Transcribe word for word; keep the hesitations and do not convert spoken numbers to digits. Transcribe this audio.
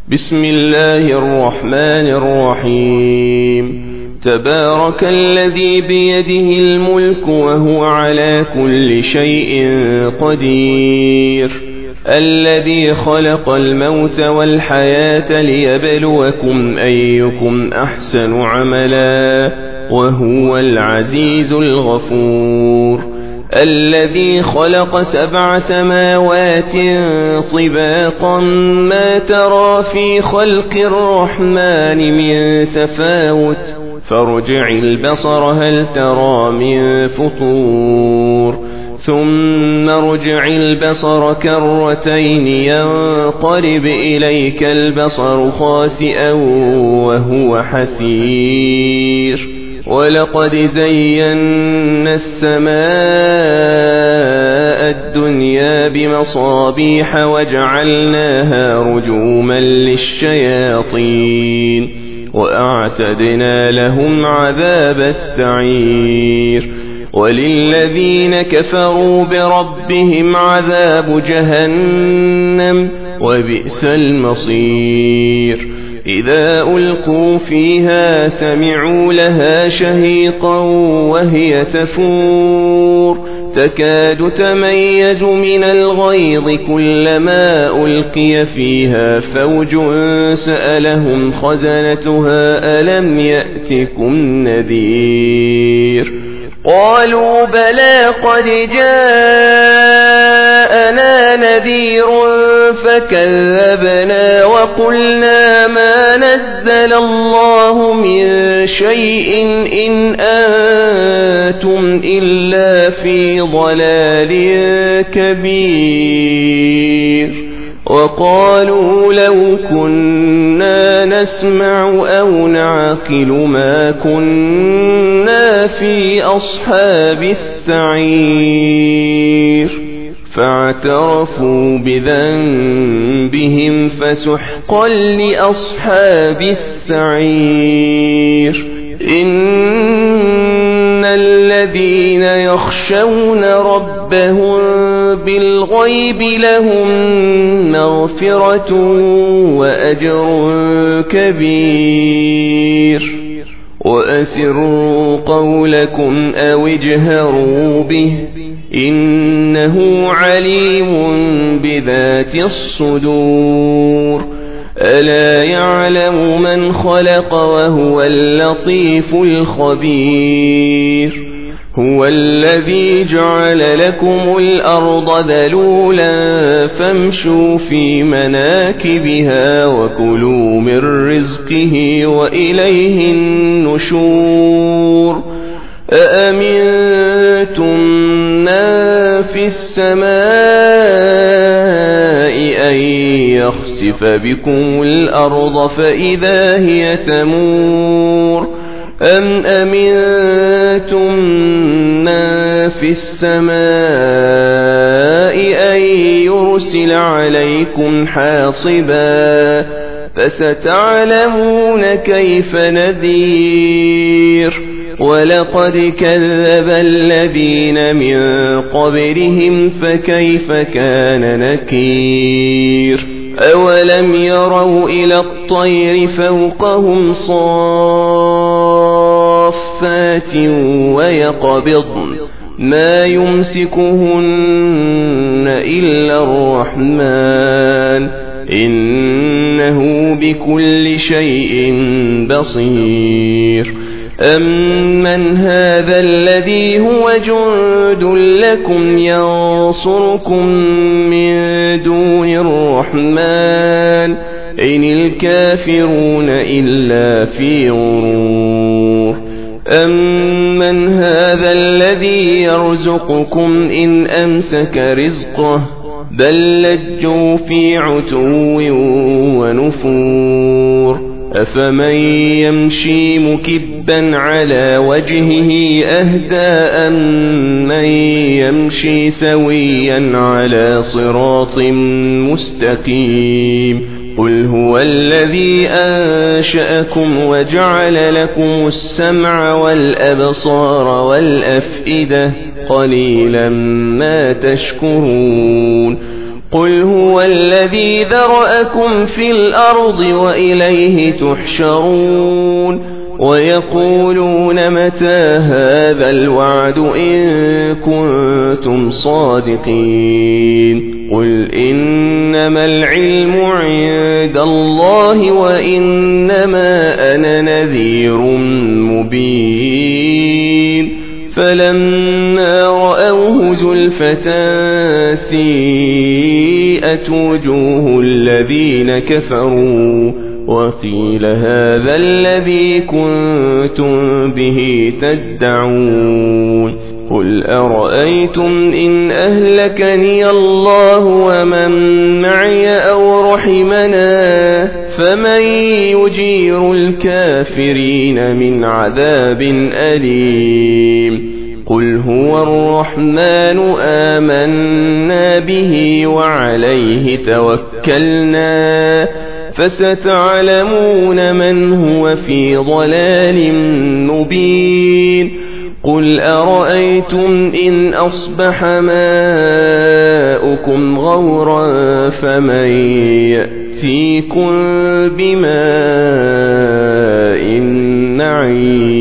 بسم الله الرحمن الرحيم. تبارك الذي بيده الملك وهو على كل شيء قدير، الذي خلق الموت والحياة ليبلوكم أيكم أحسن عملا وهو العزيز الغفور. الذي خلق سبع سماوات طباقا ما ترى في خلق الرحمن من تفاوت فارجع البصر هل ترى من فطور ثم ارجع البصر كرتين ينقلب إليك البصر خاسئا وهو حسير. ولقد زينا السماء الدنيا بمصابيح وجعلناها رجوما للشياطين وأعتدنا لهم عذاب السعير. وللذين كفروا بربهم عذاب جهنم وبئس المصير. إذا ألقوا فيها سمعوا لها شهيقا وهي تفور تكاد تميز من الغيظ كلما ألقي فيها فوج سألهم خزنتها ألم يأتكم نذير قالوا بلى قد جاءنا نذير فكذبنا وقلنا ما نزل الله من شيء إن أنتم إلا في ضلال كبير. وقالوا لو كنا نسمع أو نعقل ما كنا في أصحاب السعير. فاعترفوا بذنبهم فسحقا لأصحاب السعير. إن الذين يخشون ربهم بالغيب لهم مغفرة وأجر كبير. وأسروا قولكم أو اجهروا به إنه عليم بذات الصدور. ألا يعلم من خلق وهو اللطيف الخبير. هو الذي جعل لكم الأرض ذلولا فامشوا في مناكبها وكلوا من رزقه وإليه النشور. أأمنتم من في السماء أن يخسف بكم الأرض فإذا هي تمور أم أمنتم من في السماء أن يرسل عليكم حاصبا فستعلمون كيف نذير. ولقد كذب الذين من قبلهم فكيف كان نكير. أولم يروا إلى الطير فوقهم صافات ويقبضن ما يمسكهن إلا الرحمن إنه بكل شيء بصير. أمن هذا الذي هو جند لكم ينصركم من دون الرحمن إن الكافرون إلا في غرور. أمن هذا الذي يرزقكم إن أمسك رزقه بل لجوا في عتو ونفور. أفمن يمشي مكبا على وجهه أهدى أمن يمشي سويا على صراط مستقيم. قل هو الذي أنشأكم وجعل لكم السمع والأبصار والأفئدة قليلا ما تشكرون. قل هو الذي ذرأكم في الأرض وإليه تحشرون ويقولون متى هذا الوعد إن كنتم صادقين قل إنما العلم عند الله وإنما أنا نذير مبين فلما رأوه زلفة سيئت وجوه الذين كفروا وقيل هذا الذي كنتم به تدعون قل أرأيتم إن أهلكني الله ومن معي أو رحمنا فمن يجير الكافرين من عذاب أليم قل هو الرحمن آمنا به وعليه توكلنا فستعلمون من هو في ضلال مبين قل أرأيتم إن أصبح ماؤكم غورا فمن يأتيكم بماء معين